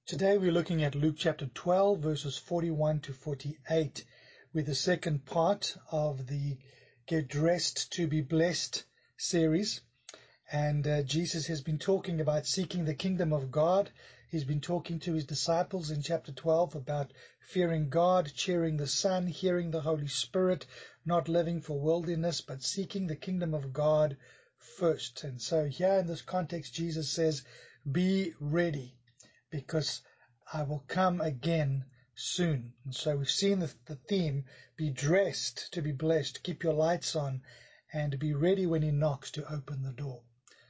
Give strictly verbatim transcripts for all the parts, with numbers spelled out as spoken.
Today we're looking at Luke chapter twelve, verses forty-one to forty-eight, with the second part of the Get Dressed to be Blessed series. And uh, Jesus has been talking about seeking the kingdom of God. He's been talking to his disciples in chapter twelve about fearing God, cheering the Son, hearing the Holy Spirit, not living for worldliness, but seeking the kingdom of God first. And so here in this context, Jesus says, be ready, because I will come again soon. And so we've seen the, the theme, be dressed to be blessed, keep your lights on, and be ready when he knocks to open the door.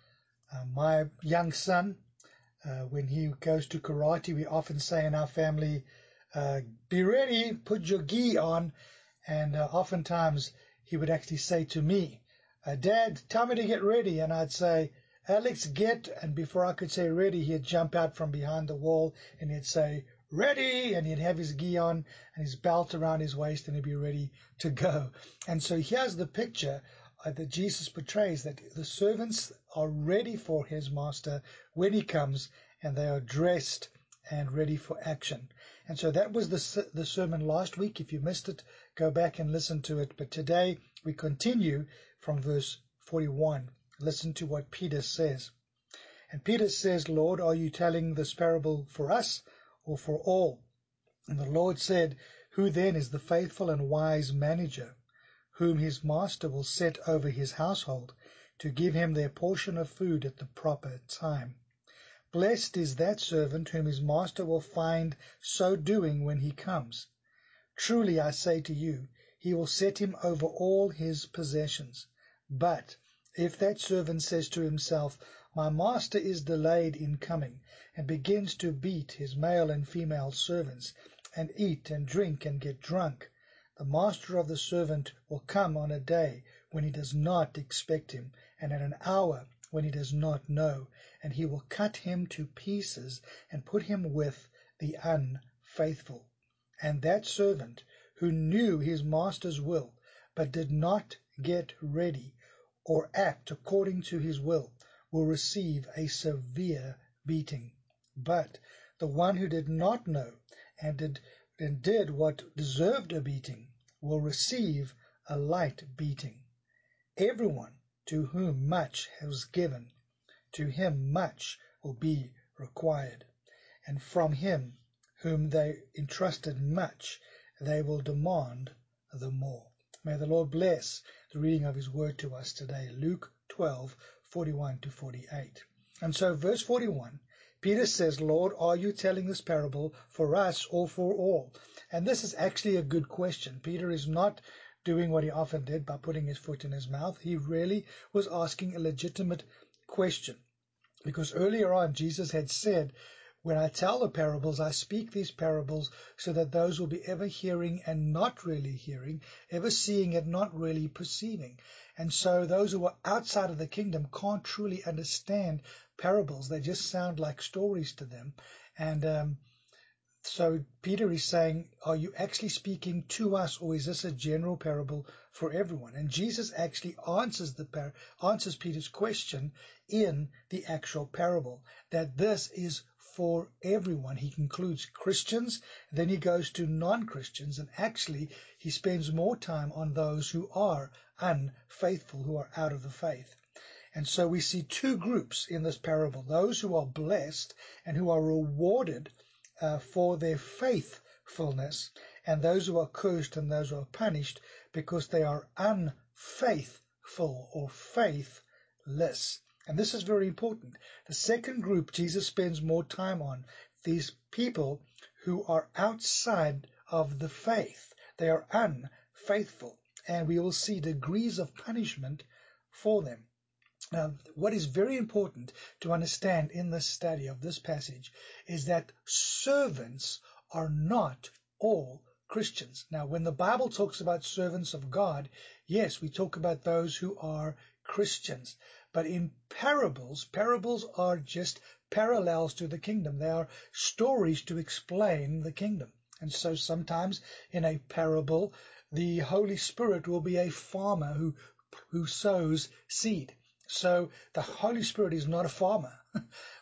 Uh, my young son, uh, when he goes to karate, we often say in our family, uh, be ready, put your gi on. And uh, oftentimes he would actually say to me, uh, Dad, tell me to get ready. And I'd say, Alex, get. And before I could say ready, he'd jump out from behind the wall and he'd say, ready. And he'd have his gi on and his belt around his waist and he'd be ready to go. And so here's the picture uh, that Jesus portrays, that the servants are ready for his master when he comes, and they are dressed and ready for action. And so that was the, the sermon last week. If you missed it, go back and listen to it. But today we continue from verse forty-one. Listen to what Peter says. And Peter says, Lord, are you telling this parable for us or for all? And the Lord said, who then is the faithful and wise manager, whom his master will set over his household to give him their portion of food at the proper time? Blessed is that servant whom his master will find so doing when he comes. Truly I say to you, he will set him over all his possessions. But if that servant says to himself, my master is delayed in coming, and begins to beat his male and female servants, and eat and drink and get drunk, the master of the servant will come on a day when he does not expect him, and at an hour when he does not know, and he will cut him to pieces and put him with the unfaithful. And that servant who knew his master's will, but did not get ready or act according to his will, will receive a severe beating. But the one who did not know and did, and did what deserved a beating will receive a light beating. Everyone to whom much was given, to him much will be required. And from him whom they entrusted much, they will demand the more. May the Lord bless the reading of his word to us today. Luke twelve, forty-one to forty-eight. And so verse forty-one, Peter says, Lord, are you telling this parable for us or for all? And this is actually a good question. Peter is not doing what he often did by putting his foot in his mouth. He really was asking a legitimate question. Because earlier on, Jesus had said, when I tell the parables, I speak these parables so that those will be ever hearing and not really hearing, ever seeing and not really perceiving. And so those who are outside of the kingdom can't truly understand parables. They just sound like stories to them. And um, so Peter is saying, are you actually speaking to us, or is this a general parable for everyone? And Jesus actually answers the par- answers Peter's question in the actual parable, that this is for everyone. He concludes Christians, then he goes to non-Christians, and actually he spends more time on those who are unfaithful, who are out of the faith. And so we see two groups in this parable, those who are blessed and who are rewarded Uh, for their faithfulness, and those who are cursed and those who are punished because they are unfaithful or faithless. And this is very important. The second group Jesus spends more time on, these people who are outside of the faith. They are unfaithful, and we will see degrees of punishment for them. Now, what is very important to understand in this study of this passage is that servants are not all Christians. Now, when the Bible talks about servants of God, yes, we talk about those who are Christians. But in parables, parables are just parallels to the kingdom. They are stories to explain the kingdom. And so sometimes in a parable, the Holy Spirit will be a farmer who, who sows seed. So the Holy Spirit is not a farmer.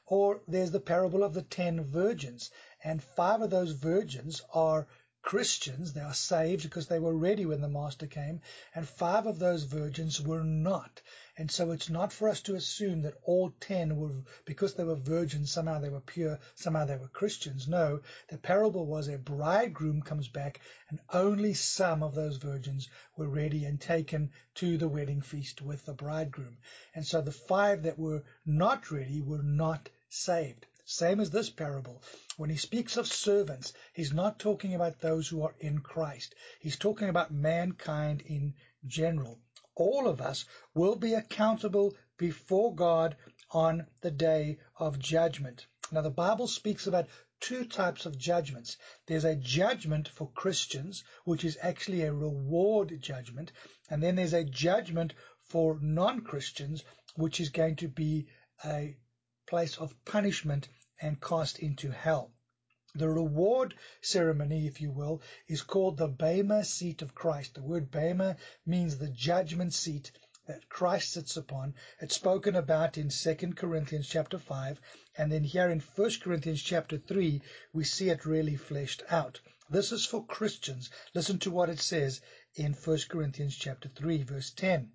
Or there's the parable of the ten virgins, and five of those virgins are Christians. They are saved because they were ready when the master came, and five of those virgins were not. And so it's not for us to assume that all ten were, because they were virgins, somehow they were pure, somehow they were Christians. No, the parable was a bridegroom comes back, and only some of those virgins were ready and taken to the wedding feast with the bridegroom. And so the five that were not ready were not saved. Same as this parable. When he speaks of servants, he's not talking about those who are in Christ. He's talking about mankind in general. All of us will be accountable before God on the day of judgment. Now, the Bible speaks about two types of judgments. There's a judgment for Christians, which is actually a reward judgment. And then there's a judgment for non-Christians, which is going to be a place of punishment and cast into hell. The reward ceremony, if you will, is called the Bema seat of Christ. The word Bema means the judgment seat that Christ sits upon. It's spoken about in Second Corinthians chapter five, and then here in First Corinthians chapter three, we see it really fleshed out. This is for Christians. Listen to what it says in First Corinthians chapter three, verse ten.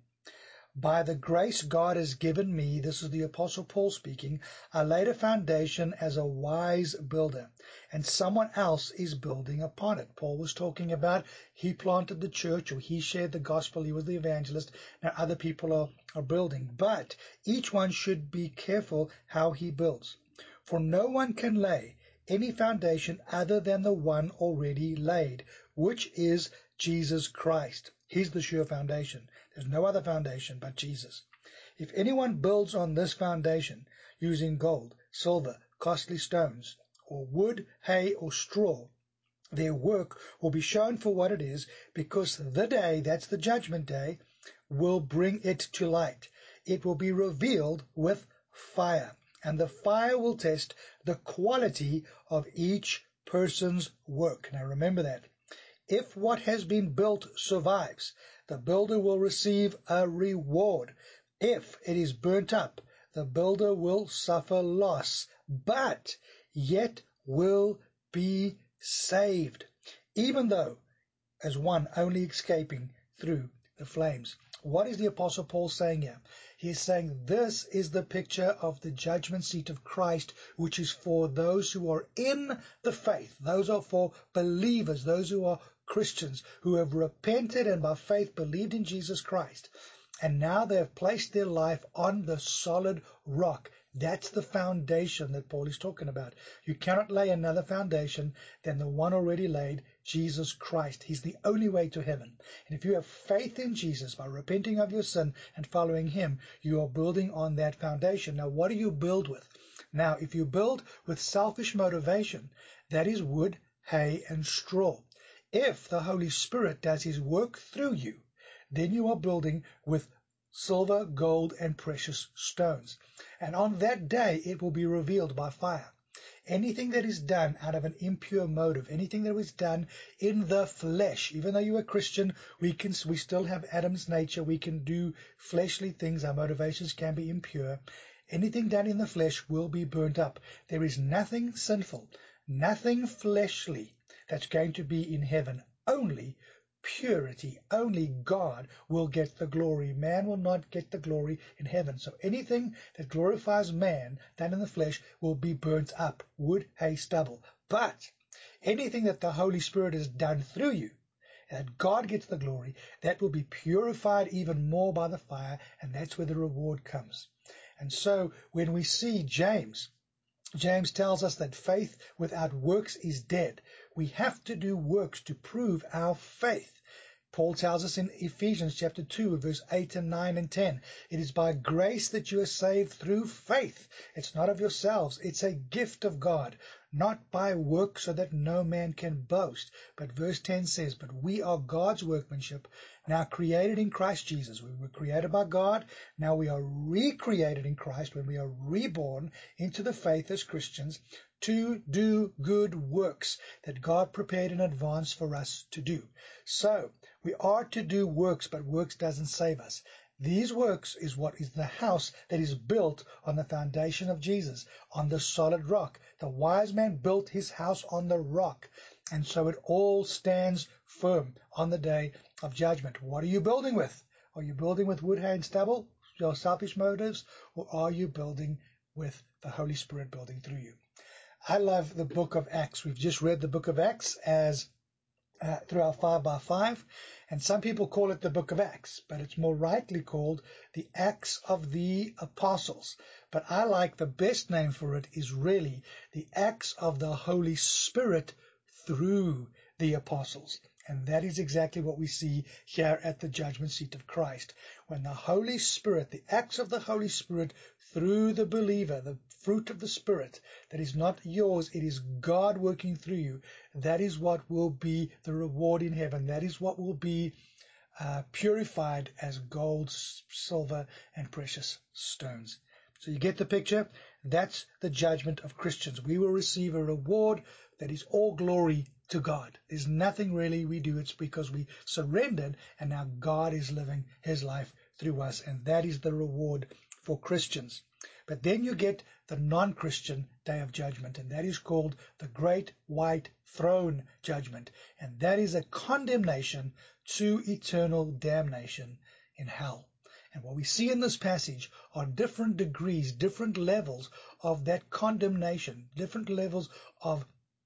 By the grace God has given me, this is the Apostle Paul speaking, I laid a foundation as a wise builder, and someone else is building upon it. Paul was talking about he planted the church, or he shared the gospel, he was the evangelist. Now other people are, are building, but each one should be careful how he builds. For no one can lay any foundation other than the one already laid, which is Jesus Christ. He's the sure foundation. There's no other foundation but Jesus. If anyone builds on this foundation using gold, silver, costly stones, or wood, hay, or straw, their work will be shown for what it is, because the day, that's the judgment day, will bring it to light. It will be revealed with fire, and the fire will test the quality of each person's work. Now remember that. If what has been built survives, the builder will receive a reward. If it is burnt up, the builder will suffer loss, but yet will be saved, even though as one only escaping through the flames. What is the Apostle Paul saying here? He is saying this is the picture of the judgment seat of Christ, which is for those who are in the faith. Those are for believers, those who are Christians, who have repented and by faith believed in Jesus Christ. And now they have placed their life on the solid rock. That's the foundation that Paul is talking about. You cannot lay another foundation than the one already laid, Jesus Christ. He's the only way to heaven. And if you have faith in Jesus by repenting of your sin and following him, you are building on that foundation. Now, what do you build with? Now, if you build with selfish motivation, that is wood, hay, and straw. If the Holy Spirit does his work through you, then you are building with silver, gold, and precious stones. And on that day, it will be revealed by fire. Anything that is done out of an impure motive, anything that was done in the flesh, even though you're a Christian, we can we still have Adam's nature. We can do fleshly things. Our motivations can be impure. Anything done in the flesh will be burnt up. There is nothing sinful, nothing fleshly that's going to be in heaven. Only purity. Only God will get the glory. Man will not get the glory in heaven. So anything that glorifies man, done in the flesh, will be burnt up. Wood, hay, stubble. But anything that the Holy Spirit has done through you, that God gets the glory, that will be purified even more by the fire, and that's where the reward comes. And so when we see James, James tells us that faith without works is dead. We have to do works to prove our faith. Paul tells us in Ephesians chapter two, verse eight and nine and ten, it is by grace that you are saved through faith. It's not of yourselves. It's a gift of God, not by works so that no man can boast. But verse ten says, but we are God's workmanship, now created in Christ Jesus. We were created by God. Now we are recreated in Christ when we are reborn into the faith as Christians to do good works that God prepared in advance for us to do. So we are to do works, but works doesn't save us. These works is what is the house that is built on the foundation of Jesus, on the solid rock. The wise man built his house on the rock, and so it all stands firm on the day of judgment. What are you building with? Are you building with wood, hay, and stubble, your selfish motives, or are you building with the Holy Spirit building through you? I love the book of Acts. We've just read the book of Acts as uh, through our five by five, and some people call it the book of Acts, but it's more rightly called the Acts of the Apostles. But I like the best name for it is really the Acts of the Holy Spirit through the apostles. And that is exactly what we see here at the judgment seat of Christ. When the Holy Spirit, the acts of the Holy Spirit through the believer, the fruit of the Spirit, that is not yours, it is God working through you. That is what will be the reward in heaven. That is what will be uh, purified as gold, silver, and precious stones. So you get the picture? That's the judgment of Christians. We will receive a reward that is all glory to God. There's nothing really we do. It's because we surrendered, and now God is living his life through us, and that is the reward for Christians. But then you get the non-Christian day of judgment, and that is called the Great White Throne Judgment, and that is a condemnation to eternal damnation in hell. And what we see in this passage are different degrees, different levels of that condemnation, different levels of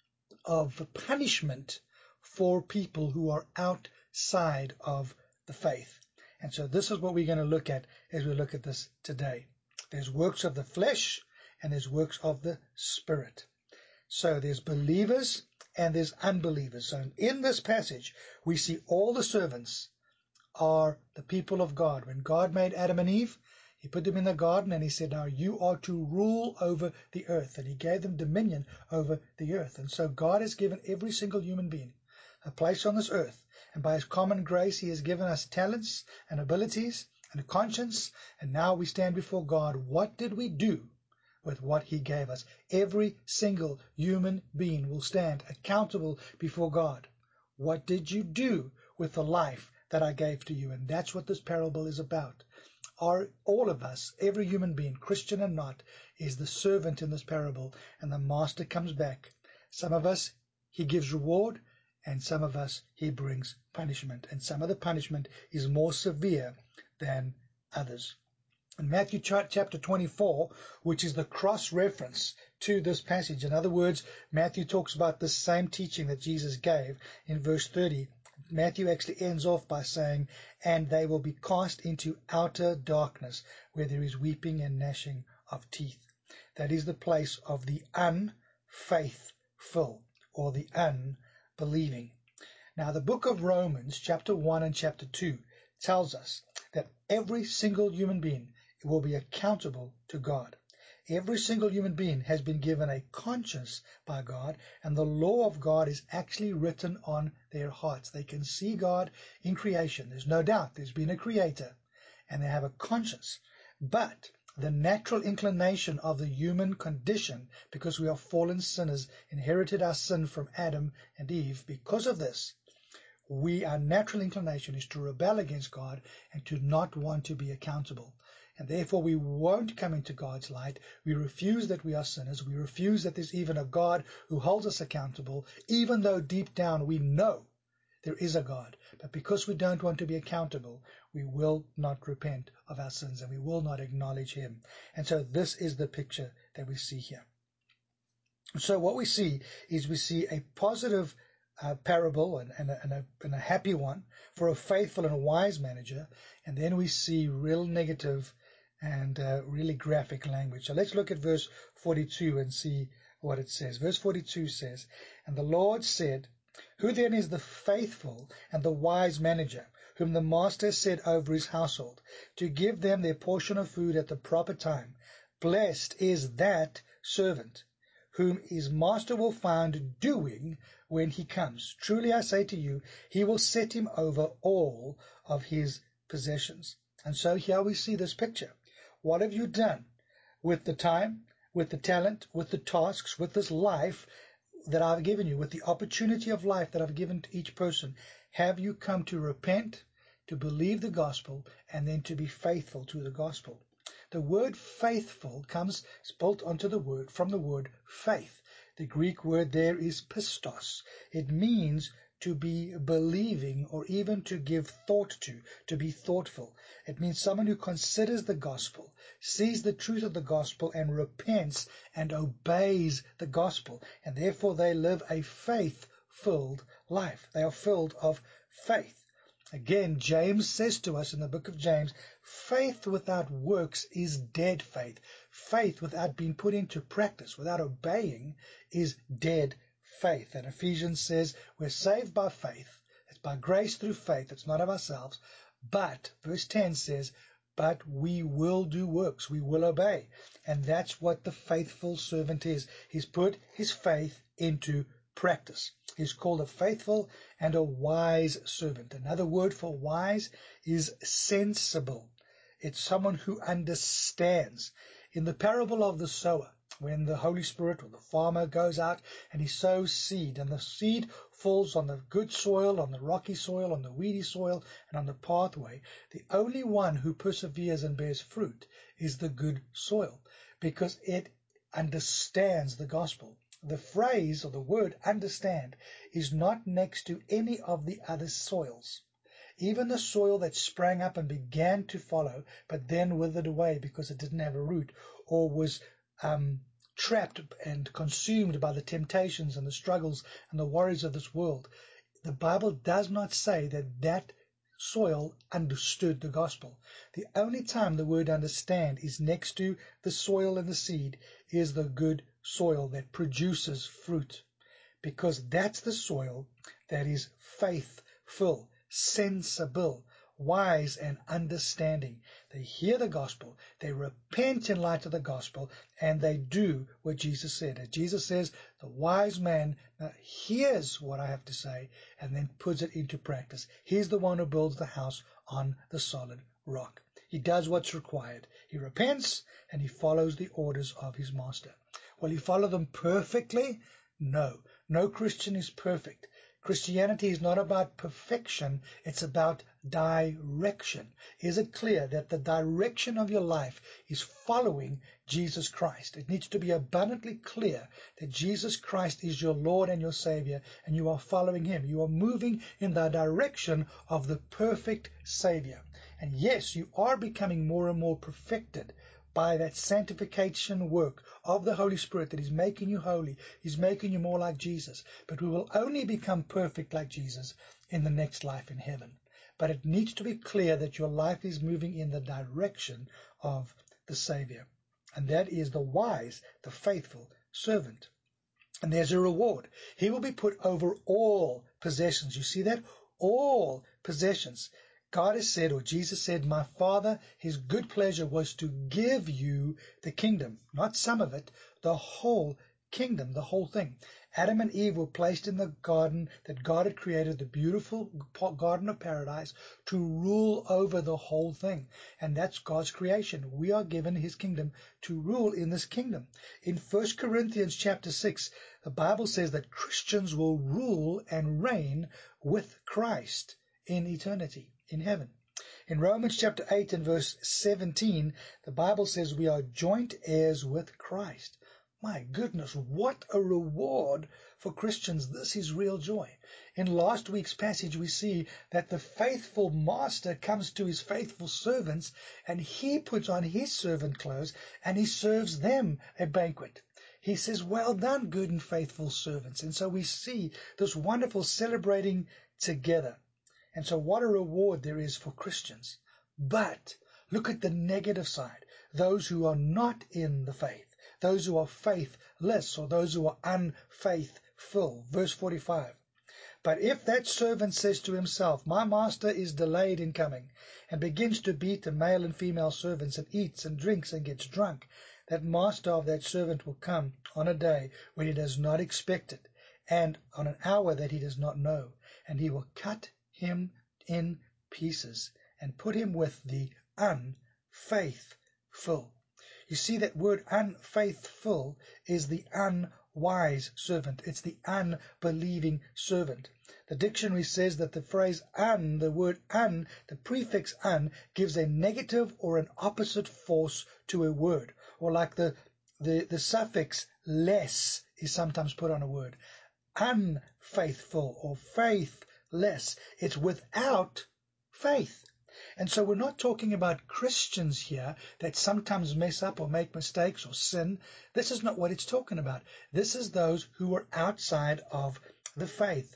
of punishment for people who are outside of the faith. And so this is what we're going to look at as we look at this today. There's works of the flesh and there's works of the Spirit. So there's believers and there's unbelievers. So in this passage, we see all the servants are the people of God. When God made Adam and Eve, he put them in the garden and he said, now you are to rule over the earth. And he gave them dominion over the earth. And so God has given every single human being a place on this earth. And by his common grace, he has given us talents and abilities and a conscience. And now we stand before God. What did we do with what he gave us? Every single human being will stand accountable before God. What did you do with the life that I gave to you? And that's what this parable is about. Are all of us, every human being, Christian and not, is the servant in this parable, and the master comes back. Some of us, he gives reward, and some of us, he brings punishment, and some of the punishment is more severe than others. In Matthew chapter twenty-four, which is the cross-reference to this passage, in other words, Matthew talks about the same teaching that Jesus gave in verse thirty. Matthew actually ends off by saying, and they will be cast into outer darkness, where there is weeping and gnashing of teeth. That is the place of the unfaithful, or the unbelieving. Now, the book of Romans, chapter one and chapter two, tells us that every single human being will be accountable to God. Every single human being has been given a conscience by God, and the law of God is actually written on their hearts. They can see God in creation. There's no doubt there's been a creator, and they have a conscience. But the natural inclination of the human condition, because we are fallen sinners, inherited our sin from Adam and Eve. Because of this, we, our natural inclination is to rebel against God and to not want to be accountable. And therefore we won't come into God's light. We refuse that we are sinners. We refuse that there's even a God who holds us accountable, even though deep down we know there is a God. But because we don't want to be accountable, we will not repent of our sins and we will not acknowledge him. And so this is the picture that we see here. So what we see is we see a positive uh, parable and, and, a, and, a, and a happy one for a faithful and a wise manager. And then we see real negative and uh, really graphic language. So let's look at verse forty-two and see what it says. Verse forty-two says, and the Lord said, who then is the faithful and the wise manager, whom the master set over his household, to give them their portion of food at the proper time? Blessed is that servant, whom his master will find doing when he comes. Truly I say to you, he will set him over all of his possessions. And so here we see this picture. What have you done with the time, with the talent, with the tasks, with this life that I've given you, with the opportunity of life that I've given to each person? Have you come to repent? to believe the gospel, and then to be faithful to the gospel. The word faithful comes built onto the word from the word faith. The Greek word there is pistos. It means to be believing, or even to give thought to, to be thoughtful. It means someone who considers the gospel, sees the truth of the gospel, and repents and obeys the gospel. And therefore they live a faith-filled life. They are filled of faith. Again, James says to us in the book of James, faith without works is dead faith. Faith without being put into practice, without obeying, is dead faith. And Ephesians says we're saved by faith. It's by grace through faith. It's not of ourselves. But, verse ten says, but we will do works. We will obey. And that's what the faithful servant is. He's put his faith into practice. He's called a faithful and a wise servant. Another word for wise is sensible. It's someone who understands. In the parable of the sower, when the Holy Spirit or the farmer goes out and he sows seed, and the seed falls on the good soil, on the rocky soil, on the weedy soil, and on the pathway, the only one who perseveres and bears fruit is the good soil, because it understands the gospel. The phrase or the word understand is not next to any of the other soils. Even the soil that sprang up and began to follow, but then withered away because it didn't have a root, or was um, trapped and consumed by the temptations and the struggles and the worries of this world. The Bible does not say that that soil understood the gospel. The only time the word understand is next to the soil and the seed is the good soil that produces fruit, because that's the soil that is faithful, sensible, wise, and understanding. They hear the gospel, they repent in light of the gospel, and they do what Jesus said. As Jesus says, the wise man hears what I have to say and then puts it into practice. He's the one who builds the house on the solid rock. He does what's required. He repents and he follows the orders of his master. Will he follow them perfectly? No. No Christian is perfect. Christianity is not about perfection. It's about direction. Is it clear that the direction of your life is following Jesus Christ? It needs to be abundantly clear that Jesus Christ is your Lord and your Savior, and you are following him. You are moving in the direction of the perfect Savior. And yes, you are becoming more and more perfected by that sanctification work of the Holy Spirit that is making you holy. He's making you more like Jesus. But we will only become perfect like Jesus in the next life in heaven. But it needs to be clear that your life is moving in the direction of the Savior. And that is the wise, the faithful servant. And there's a reward. He will be put over all possessions. You see that? All possessions. God has said, or Jesus said, my Father, his good pleasure was to give you the kingdom, not some of it, the whole kingdom, the whole thing. Adam and Eve were placed in the garden that God had created, the beautiful garden of paradise, to rule over the whole thing. And that's God's creation. We are given his kingdom to rule in this kingdom. In First Corinthians chapter six, the Bible says that Christians will rule and reign with Christ in eternity, in heaven. In Romans chapter eight and verse seventeen, the Bible says we are joint heirs with Christ. My goodness, what a reward for Christians. This is real joy. In last week's passage, we see that the faithful master comes to his faithful servants, and he puts on his servant clothes and he serves them a banquet. He says, well done, good and faithful servants. And so we see this wonderful celebrating together. And so what a reward there is for Christians. But look at the negative side. Those who are not in the faith, those who are faithless, or those who are unfaithful. Verse forty-five. But if that servant says to himself, my master is delayed in coming, and begins to beat the male and female servants, and eats and drinks and gets drunk, that master of that servant will come on a day when he does not expect it, and on an hour that he does not know, and he will cut him in pieces and put him with the unfaithful. You see, that word unfaithful is the unwise servant. It's the unbelieving servant. The dictionary says that the phrase un, the word un, the prefix un, gives a negative or an opposite force to a word. Or like the, the, the suffix less is sometimes put on a word. Unfaithful or faithless. It's without faith. And so we're not talking about Christians here that sometimes mess up or make mistakes or sin. This is not what it's talking about. This is those who are outside of the faith.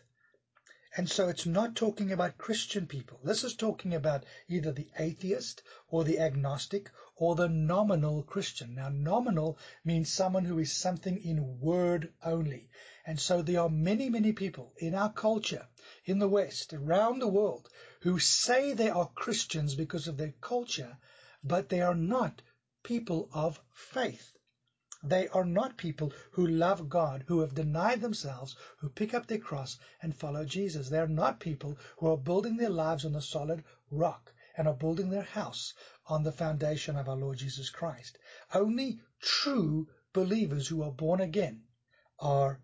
And so it's not talking about Christian people. This is talking about either the atheist or the agnostic or the nominal Christian. Now, nominal means someone who is something in word only. And so there are many, many people in our culture, in the West, around the world, who say they are Christians because of their culture, but they are not people of faith. They are not people who love God, who have denied themselves, who pick up their cross and follow Jesus. They are not people who are building their lives on the solid rock and are building their house on the foundation of our Lord Jesus Christ. Only true believers who are born again are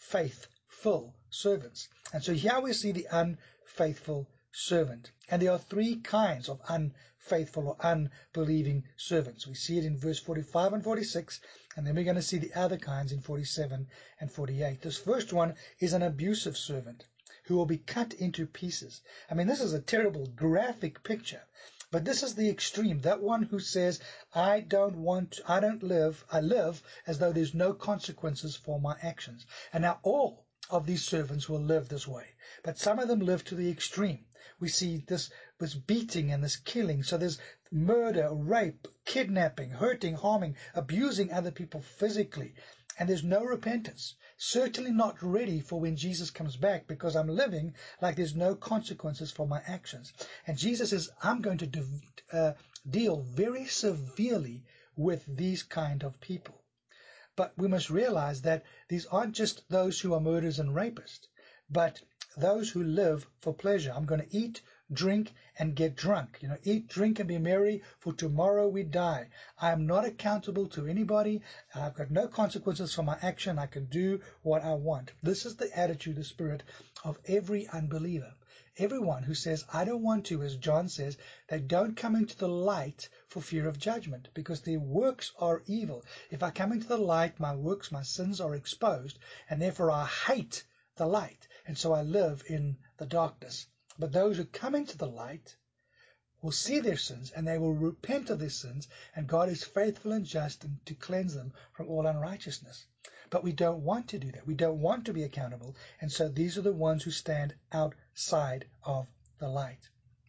faithful servants. And so here we see the unfaithful servant. And there are three kinds of unfaithful or unbelieving servants. We see it in verse forty-five and forty-six, and then we're going to see the other kinds in forty-seven and forty-eight. This first one is an abusive servant who will be cut into pieces. I mean, this is a terrible graphic picture, but this is the extreme. That one who says, I don't want, I don't live, I live as though there's no consequences for my actions. And now all of these servants will live this way, but some of them live to the extreme. We see this, this beating and this killing. So there's murder, rape, kidnapping, hurting, harming, abusing other people physically. And there's no repentance. Certainly not ready for when Jesus comes back, because I'm living like there's no consequences for my actions. And Jesus says, I'm going to de- uh, deal very severely with these kind of people. But we must realize that these aren't just those who are murderers and rapists, but those who live for pleasure. I'm going to eat, drink, and get drunk. You know, eat, drink, and be merry, for tomorrow we die. I am not accountable to anybody. I've got no consequences for my action. I can do what I want. This is the attitude, the spirit of every unbeliever. Everyone who says, I don't want to, as John says, they don't come into the light for fear of judgment, because their works are evil. If I come into the light, my works, my sins are exposed, and therefore I hate the light, and so I live in the darkness. But those who come into the light will see their sins, and they will repent of their sins, and God is faithful and just and to cleanse them from all unrighteousness. But we don't want to do that. We don't want to be accountable, and so these are the ones who stand outside of the light.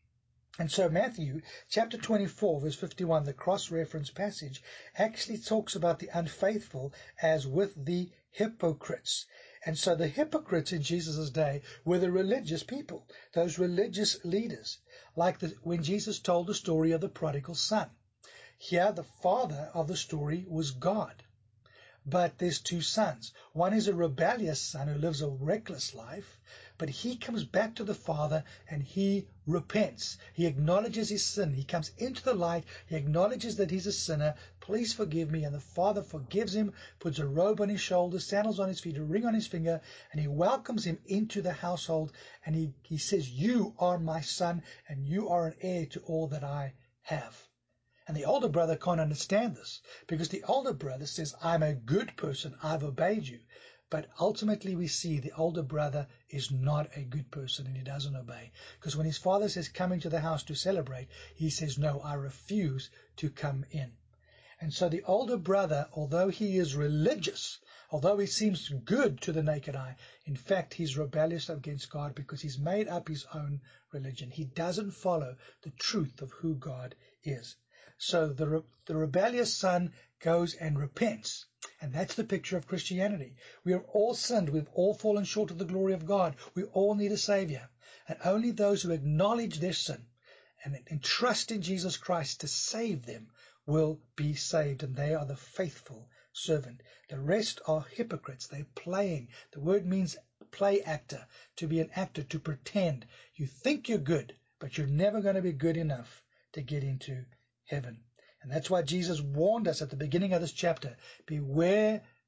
And so Matthew chapter twenty-four, verse fifty-one, the cross-reference passage, actually talks about the unfaithful as with the hypocrites. And so the hypocrites in Jesus' day were the religious people, those religious leaders, like the, when Jesus told the story of the prodigal son. Here, the father of the story was God. But there's two sons. One is a rebellious son who lives a reckless life, but he comes back to the Father and he repents. He acknowledges his sin. He comes into the light. He acknowledges that he's a sinner. Please forgive me. And the Father forgives him, puts a robe on his shoulders, sandals on his feet, a ring on his finger, and he welcomes him into the household. And he, he says, you are my son, and you are an heir to all that I have. And the older brother can't understand this, because the older brother says, I'm a good person, I've obeyed you. But ultimately we see the older brother is not a good person and he doesn't obey. Because when his father says, come into the house to celebrate, he says, no, I refuse to come in. And so the older brother, although he is religious, although he seems good to the naked eye, in fact, he's rebellious against God because he's made up his own religion. He doesn't follow the truth of who God is. So the, re- the rebellious son goes and repents. And that's the picture of Christianity. We are all sinned. We've all fallen short of the glory of God. We all need a Savior. And only those who acknowledge their sin and, and trust in Jesus Christ to save them will be saved. And they are the faithful servant. The rest are hypocrites. They're playing. The word means play actor, to be an actor, to pretend. You think you're good, but you're never going to be good enough to get into heaven. And that's why Jesus warned us at the beginning of this chapter, beware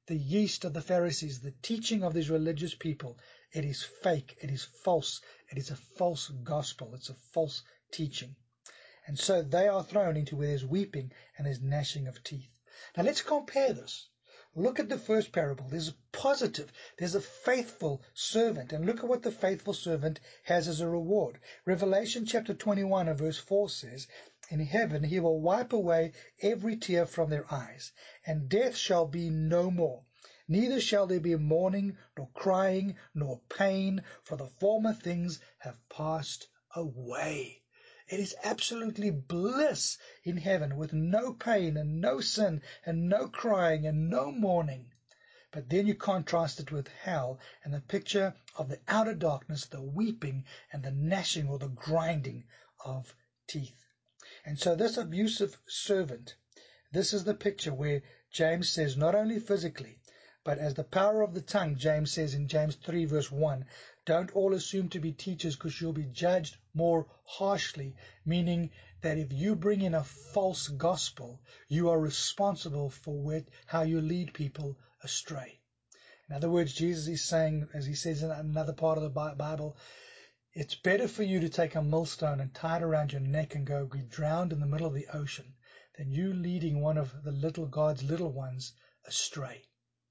the yeast of the Pharisees, the teaching of these religious people, it is fake, it is false, it is a false gospel, it's a false teaching. And so they are thrown into where there's weeping and there's gnashing of teeth. Now let's compare this. Look at the first parable. There's a positive, there's a faithful servant. And look at what the faithful servant has as a reward. Revelation chapter twenty-one and verse four says, in heaven he will wipe away every tear from their eyes, and death shall be no more. Neither shall there be mourning, nor crying, nor pain, for the former things have passed away. It is absolutely bliss in heaven with no pain and no sin and no crying and no mourning. But then you contrast it with hell and the picture of the outer darkness, the weeping and the gnashing or the grinding of teeth. And so this abusive servant, this is the picture where James says not only physically, but as the power of the tongue, James says in James three verse one, don't all assume to be teachers because you'll be judged more harshly, meaning that if you bring in a false gospel, you are responsible for how you lead people astray. In other words, Jesus is saying, as he says in another part of the Bible, it's better for you to take a millstone and tie it around your neck and go be drowned in the middle of the ocean than you leading one of the little God's little ones astray.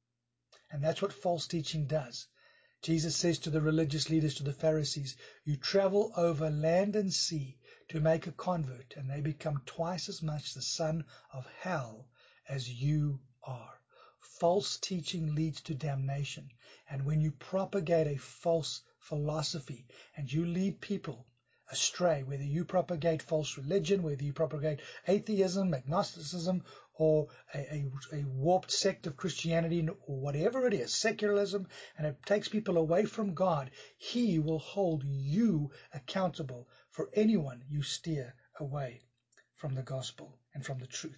And that's what false teaching does. Jesus says to the religious leaders, to the Pharisees, you travel over land and sea to make a convert, and they become twice as much the son of hell as you are. False teaching leads to damnation. And when you propagate a false philosophy and you lead people astray, whether you propagate false religion, whether you propagate atheism, agnosticism, or a, a, a warped sect of Christianity, or whatever it is, secularism, and it takes people away from God, He will hold you accountable for anyone you steer away from the gospel and from the truth.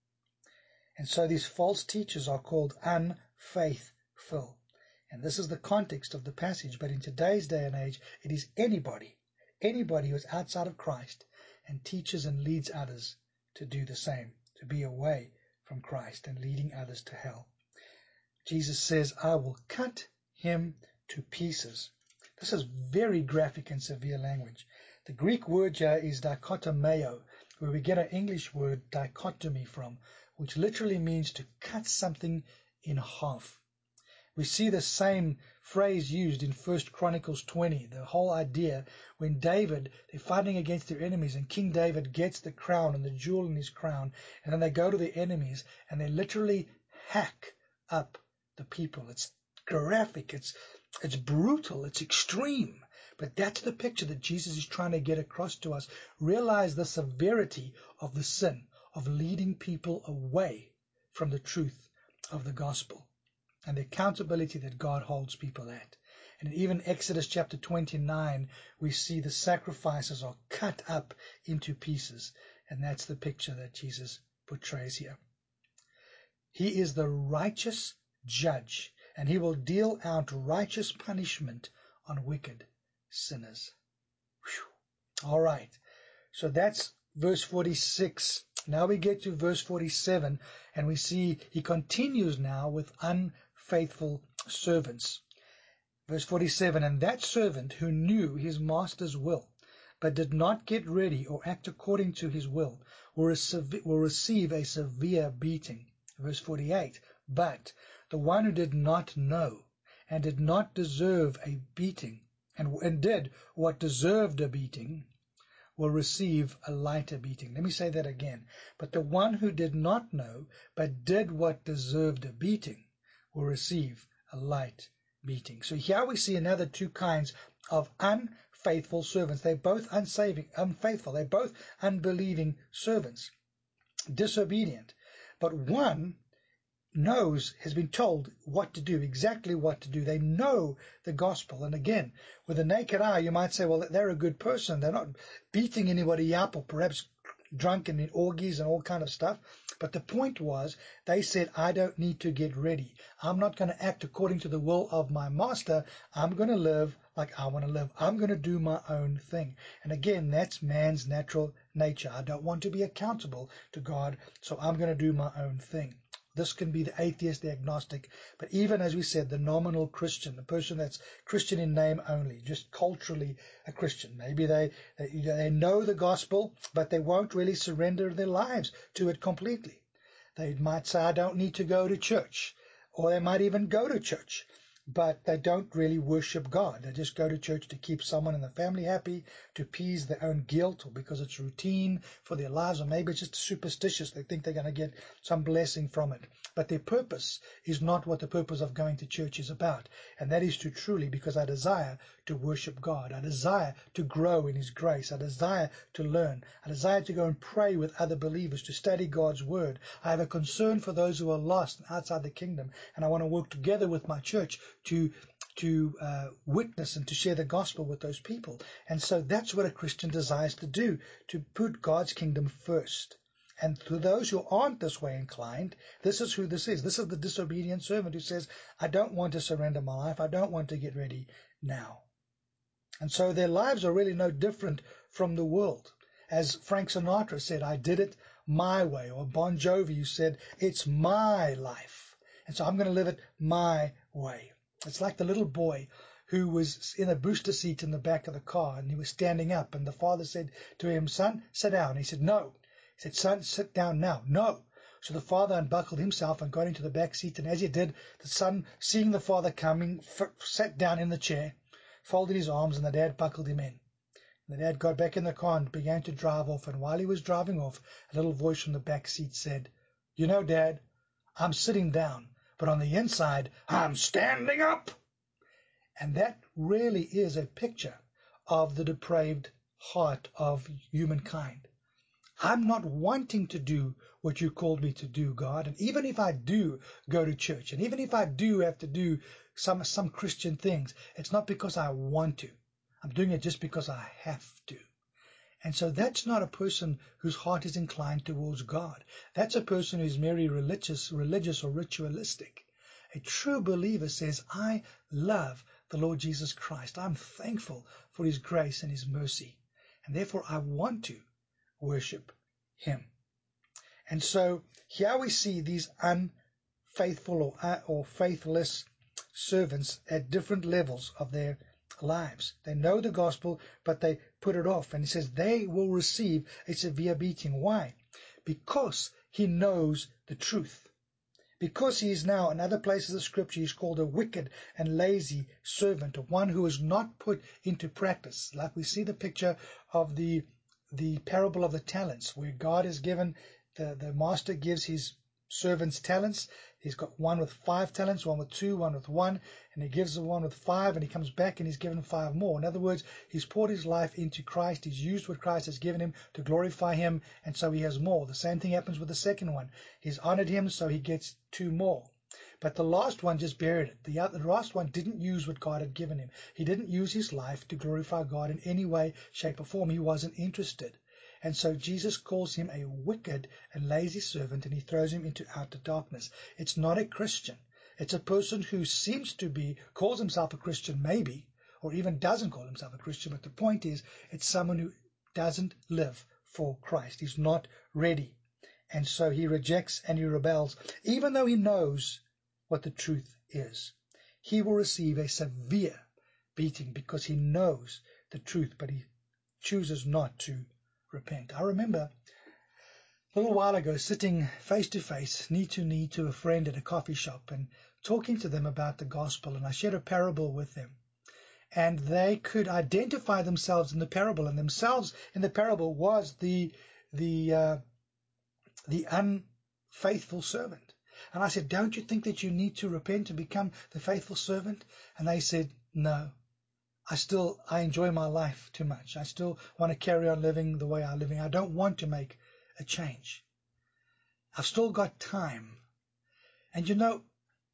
And so these false teachers are called unfaithful. And this is the context of the passage. But in today's day and age, it is anybody, anybody who is outside of Christ and teaches and leads others to do the same, to be away from Christ and leading others to hell. Jesus says, I will cut him to pieces. This is very graphic and severe language. The Greek word here is dichotomeo, where we get our English word dichotomy from, which literally means to cut something in half. We see the same phrase used in First Chronicles twenty, the whole idea when David, they're fighting against their enemies, and King David gets the crown and the jewel in his crown, and then they go to their enemies and they literally hack up the people. It's graphic, it's it's brutal, it's extreme. But that's the picture that Jesus is trying to get across to us. Realize the severity of the sin of leading people away from the truth of the gospel and the accountability that God holds people at. And even Exodus chapter twenty-nine, we see the sacrifices are cut up into pieces. And that's the picture that Jesus portrays here. He is the righteous judge, and he will deal out righteous punishment on wicked sinners. Whew. All right. So that's verse forty-six. Now we get to verse forty-seven, and we see he continues now with unfaithful servants. Verse forty-seven, and that servant who knew his master's will, but did not get ready or act according to his will, will receive a severe beating. Verse forty-eight, but the one who did not know and did not deserve a beating, and, and did what deserved a beating, will receive a lighter beating. Let me say that again. But the one who did not know, but did what deserved a beating, will receive a light beating. So here we see another two kinds of unfaithful servants. They're both unsaving, unfaithful. They're both unbelieving servants, disobedient. But one knows, has been told what to do, exactly what to do. They know the gospel. And again, with a naked eye, you might say, well, they're a good person. They're not beating anybody up or perhaps drunk and in orgies and all kind of stuff. But the point was, they said, I don't need to get ready. I'm not going to act according to the will of my master. I'm going to live like I want to live. I'm going to do my own thing. And again, that's man's natural nature. I don't want to be accountable to God, so I'm going to do my own thing. This can be the atheist, the agnostic, but even, as we said, the nominal Christian, the person that's Christian in name only, just culturally a Christian. Maybe they, they, they know the gospel, but they won't really surrender their lives to it completely. They might say, I don't need to go to church, or they might even go to church, but they don't really worship God. They just go to church to keep someone in the family happy, to appease their own guilt, or because it's routine for their lives, or maybe it's just superstitious. They think they're going to get some blessing from it. But their purpose is not what the purpose of going to church is about. And that is to truly, because I desire to worship God. I desire to grow in His grace. I desire to learn. I desire to go and pray with other believers, to study God's Word. I have a concern for those who are lost and outside the kingdom, and I want to work together with my church to to uh, witness and to share the gospel with those people. And so that's what a Christian desires to do, to put God's kingdom first. And to those who aren't this way inclined, this is who this is. This is the disobedient servant who says, I don't want to surrender my life. I don't want to get ready now. And so their lives are really no different from the world. As Frank Sinatra said, I did it my way. Or Bon Jovi, who said, it's my life. And so I'm going to live it my way. It's like the little boy who was in a booster seat in the back of the car, and he was standing up, and the father said to him, son, sit down. He said, no. He said, son, sit down now. No. So the father unbuckled himself and got into the back seat, and as he did, the son, seeing the father coming, f- sat down in the chair, folded his arms, and the dad buckled him in. And the dad got back in the car and began to drive off, and while he was driving off, a little voice from the back seat said, you know, Dad, I'm sitting down, but on the inside, I'm standing up. And that really is a picture of the depraved heart of humankind. I'm not wanting to do what you called me to do, God. And even if I do go to church, and even if I do have to do some, some Christian things, it's not because I want to. I'm doing it just because I have to. And so that's not a person whose heart is inclined towards God. That's a person who's merely religious, religious or ritualistic. A true believer says, I love the Lord Jesus Christ. I'm thankful for His grace and His mercy. And therefore I want to worship Him. And so here we see these unfaithful or, or faithless servants at different levels of their lives. They know the gospel, but they put it off. And he says they will receive a severe beating. Why? Because he knows the truth. Because he is now, in other places of Scripture, he's called a wicked and lazy servant, or one who is not put into practice. Like we see the picture of the the parable of the talents, where God has given, the, the master gives his servants talents. He's got one with five talents, one with two, one with one, and he gives the one with five, and he comes back and he's given five more. In other words, he's poured his life into Christ. He's used what Christ has given him to glorify him, and so he has more. The same thing happens with the second one. He's honored him, so he gets two more. But the last one just buried it. The, other, the last one didn't use what God had given him. He didn't use his life to glorify God in any way, shape, or form. He wasn't interested. And so Jesus calls him a wicked and lazy servant, and he throws him into outer darkness. It's not a Christian. It's a person who seems to be, calls himself a Christian maybe, or even doesn't call himself a Christian. But the point is, it's someone who doesn't live for Christ. He's not ready. And so he rejects and he rebels, even though he knows what the truth is. He will receive a severe beating because he knows the truth, but he chooses not to repent. I remember a little while ago sitting face to face, knee to knee to a friend at a coffee shop and talking to them about the gospel, and I shared a parable with them. And they could identify themselves in the parable, and themselves in the parable was the the uh, the unfaithful servant. And I said, don't you think that you need to repent and become the faithful servant? And they said, no. I still, I enjoy my life too much. I still want to carry on living the way I'm living. I don't want to make a change. I've still got time. And you know,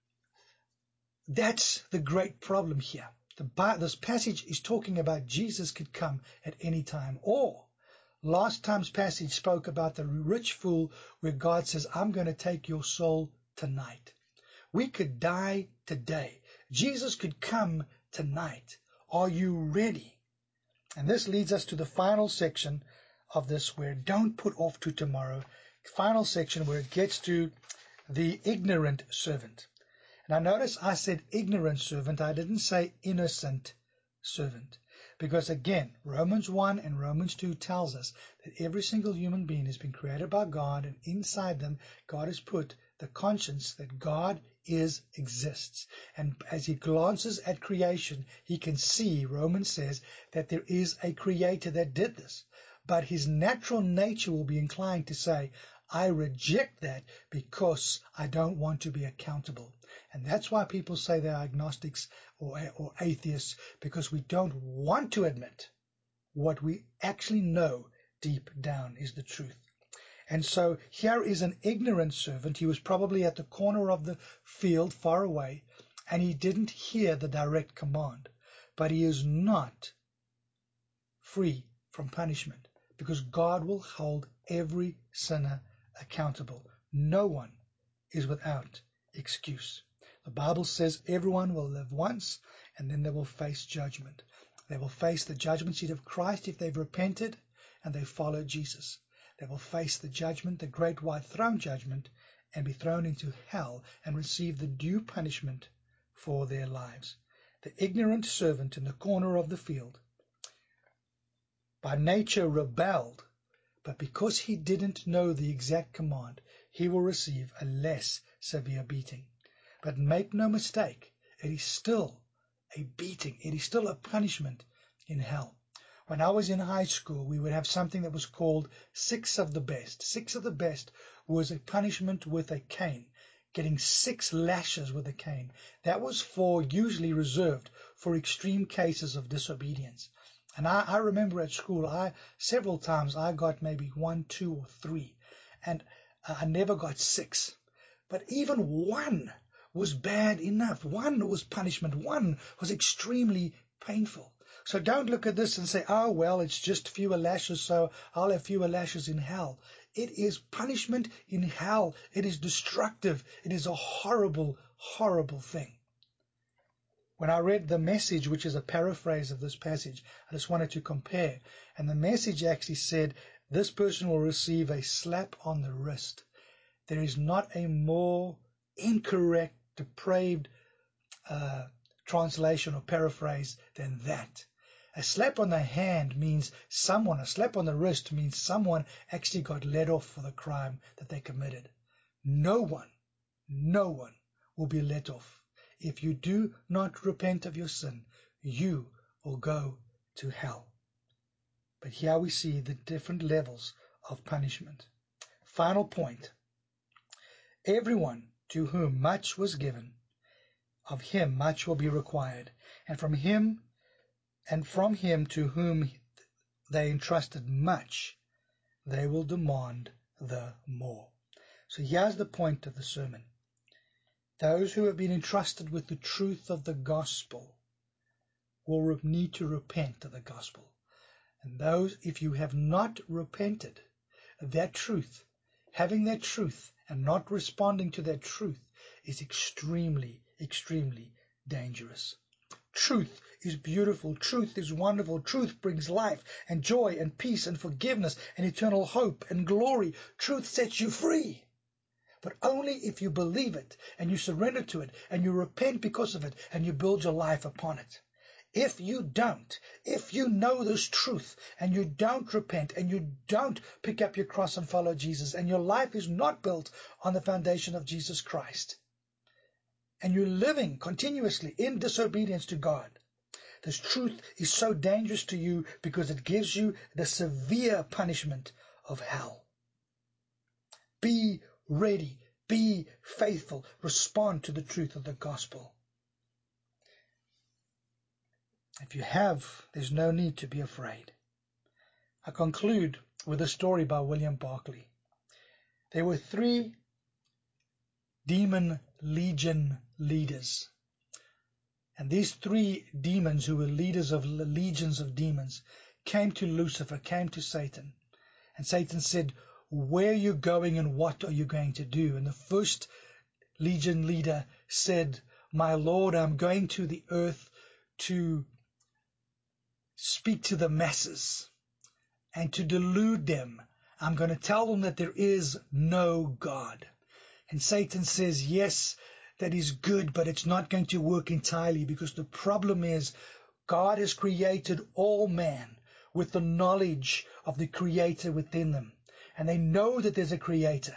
that's the great problem here. The, this passage is talking about Jesus could come at any time. Or last time's passage spoke about the rich fool, where God says, I'm going to take your soul tonight. We could die today. Jesus could come tonight. Are you ready? And this leads us to the final section of this, where don't put off to tomorrow. Final section where it gets to the ignorant servant. Now notice I said ignorant servant. I didn't say innocent servant. Because again, Romans one and Romans two tells us that every single human being has been created by God, and inside them God has put the conscience that God is, exists. And as he glances at creation, he can see, Romans says, that there is a creator that did this. But his natural nature will be inclined to say, I reject that because I don't want to be accountable. And that's why people say they're agnostics or, or atheists, because we don't want to admit what we actually know deep down is the truth. And so here is an ignorant servant. He was probably at the corner of the field far away, and he didn't hear the direct command. But he is not free from punishment, because God will hold every sinner accountable. No one is without excuse. The Bible says everyone will live once, and then they will face judgment. They will face the judgment seat of Christ if they've repented and they follow Jesus. They will face the judgment, the great white throne judgment, and be thrown into hell and receive the due punishment for their lives. The ignorant servant in the corner of the field by nature rebelled, but because he didn't know the exact command, he will receive a less severe beating. But make no mistake, it is still a beating. It is still a punishment in hell. When I was in high school, we would have something that was called Six of the Best. Six of the Best was a punishment with a cane, getting six lashes with a cane. That was for usually reserved for extreme cases of disobedience. And I, I remember at school, I several times I got maybe one, two, or three, and I never got six. But even one was bad enough. One was punishment. One was extremely painful. So don't look at this and say, oh, well, it's just fewer lashes, so I'll have fewer lashes in hell. It is punishment in hell. It is destructive. It is a horrible, horrible thing. When I read the Message, which is a paraphrase of this passage, I just wanted to compare. And the Message actually said, this person will receive a slap on the wrist. There is not a more incorrect, depraved uh, translation or paraphrase than that. A slap on the hand means someone, a slap on the wrist means someone actually got let off for the crime that they committed. No one, no one will be let off. If you do not repent of your sin, you will go to hell. But here we see the different levels of punishment. Final point. Everyone to whom much was given, of him much will be required, and from him and from him to whom they entrusted much, they will demand the more. So here's the point of the sermon. Those who have been entrusted with the truth of the gospel will need to repent of the gospel. And those, if you have not repented of that truth, having that truth and not responding to that truth is extremely, extremely dangerous. Truth is beautiful. Truth is wonderful. Truth brings life and joy and peace and forgiveness and eternal hope and glory. Truth sets you free. But only if you believe it and you surrender to it and you repent because of it and you build your life upon it. If you don't, if you know this truth and you don't repent and you don't pick up your cross and follow Jesus, and your life is not built on the foundation of Jesus Christ, and you're living continuously in disobedience to God, this truth is so dangerous to you because it gives you the severe punishment of hell. Be ready. Be faithful. Respond to the truth of the gospel. If you have, there's no need to be afraid. I conclude with a story by William Barclay. There were three demon legion leaders. And these three demons, who were leaders of legions of demons, came to Lucifer, came to Satan. And Satan said, where are you going and what are you going to do? And the first legion leader said, my Lord, I'm going to the earth to speak to the masses and to delude them. I'm going to tell them that there is no God. And Satan says, yes, that is good, but it's not going to work entirely, because the problem is God has created all man with the knowledge of the Creator within them. And they know that there's a Creator.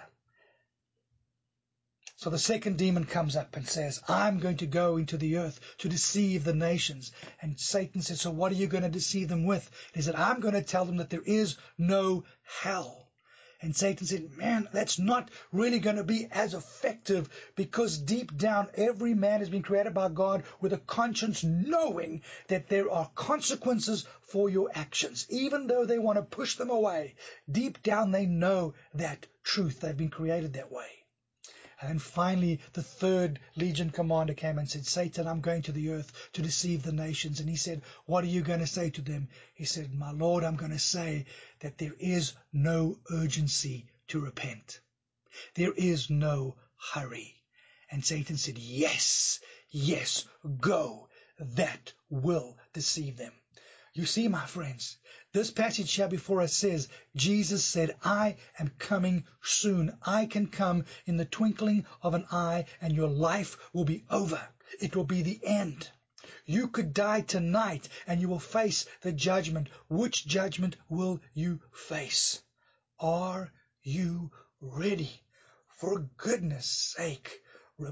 So the second demon comes up and says, I'm going to go into the earth to deceive the nations. And Satan says, so what are you going to deceive them with? He said, I'm going to tell them that there is no hell. And Satan said, man, that's not really going to be as effective, because deep down, every man has been created by God with a conscience, knowing that there are consequences for your actions. Even though they want to push them away, deep down they know that truth. They've been created that way. And finally, the third legion commander came and said, Satan, I'm going to the earth to deceive the nations. And he said, what are you going to say to them? He said, my Lord, I'm going to say that there is no urgency to repent. There is no hurry. And Satan said, yes, yes, go. That will deceive them. You see, my friends, this passage here before us says, Jesus said, I am coming soon. I can come in the twinkling of an eye, and your life will be over. It will be the end. You could die tonight and you will face the judgment. Which judgment will you face? Are you ready? For goodness sake,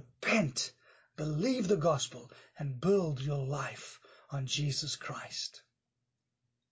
repent, believe the gospel, and build your life on Jesus Christ.